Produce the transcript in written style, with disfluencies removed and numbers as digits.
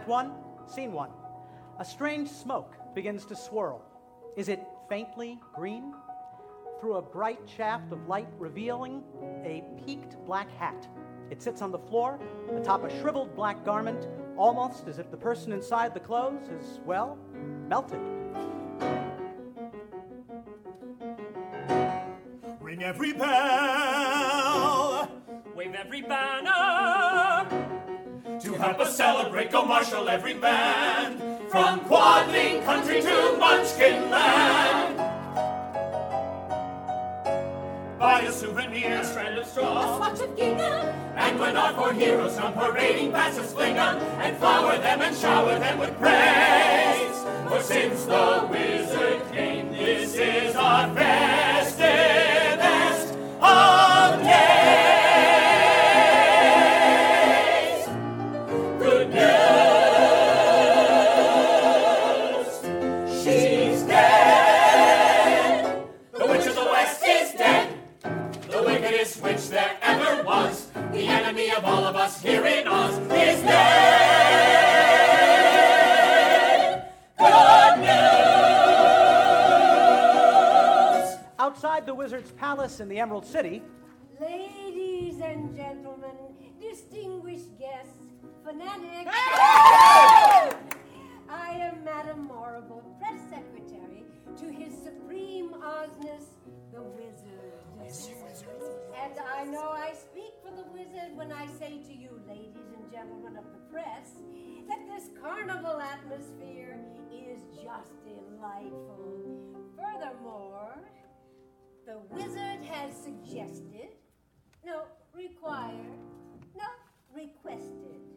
Act 1, Scene 1. A strange smoke begins to swirl. Is it faintly green? Through a bright shaft of light revealing a peaked black hat. It sits on the floor atop a shriveled black garment, almost as if the person inside the clothes is, well, melted. Ring every bell, wave every banner, to help us celebrate, go marshal every band, from Quadling country to Munchkin land. Buy a souvenir, a strand of straw, a swatch of gingham, and when our four heroes come parading past us, fling 'em and flower them and shower them with praise. For since the wizard came, this is our festivest of days. Good news, she's dead. The witch of the West is dead. The wickedest witch there ever was, the enemy of all of us here in Oz, is dead. Good news! Outside the wizard's palace in the Emerald City, ladies and gentlemen, distinguished guests, fanatics. I am Madame Morrible, press secretary to His Supreme Ozness, the Wizard. And I know I speak for the wizard when I say to you, ladies and gentlemen of the press, that this carnival atmosphere is just delightful. Furthermore, the wizard has suggested, no, required, no, requested,